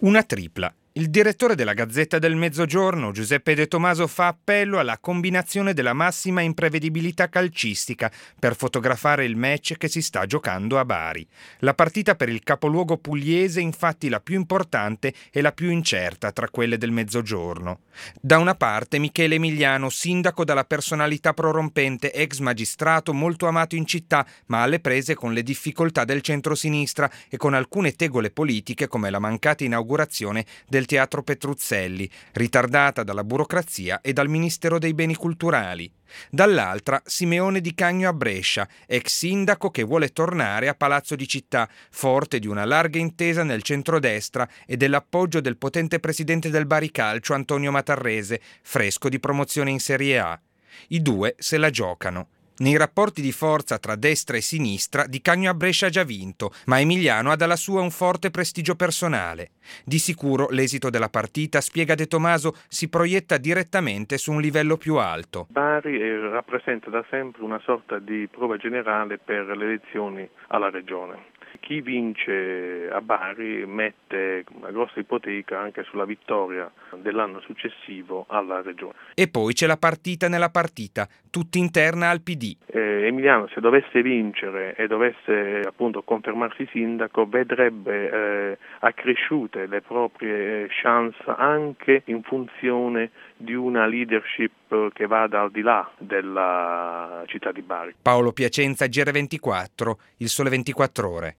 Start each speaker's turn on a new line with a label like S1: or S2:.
S1: Una tripla. Il direttore della Gazzetta del Mezzogiorno, Giuseppe De Tomaso, fa appello alla combinazione della massima imprevedibilità calcistica per fotografare il match che si sta giocando a Bari. La partita per il capoluogo pugliese, infatti, la più importante e la più incerta tra quelle del Mezzogiorno. Da una parte Michele Emiliano, sindaco dalla personalità prorompente, ex magistrato molto amato in città, ma alle prese con le difficoltà del centrosinistra e con alcune tegole politiche come la mancata inaugurazione del Teatro Petruzzelli, ritardata dalla burocrazia e dal Ministero dei Beni Culturali. Dall'altra Simeone Di Cagno a Brescia, ex sindaco che vuole tornare a Palazzo di Città, forte di una larga intesa nel centrodestra e dell'appoggio del potente presidente del Bari Calcio Antonio Matarrese, fresco di promozione in Serie A. I due se la giocano. Nei rapporti di forza tra destra e sinistra, Di Cagno a Brescia ha già vinto, ma Emiliano ha dalla sua un forte prestigio personale. Di sicuro l'esito della partita, spiega De Tomaso, si proietta direttamente su un livello più alto.
S2: Bari rappresenta da sempre una sorta di prova generale per le elezioni alla regione. Chi vince a Bari mette una grossa ipoteca anche sulla vittoria dell'anno successivo alla regione.
S1: E poi c'è la partita nella partita, tutta interna al PD.
S2: Emiliano, se dovesse vincere e dovesse appunto confermarsi sindaco, vedrebbe accresciute le proprie chance anche in funzione di una leadership che vada al di là della città di Bari.
S1: Paolo Piacenza, GR24, Il Sole 24 Ore.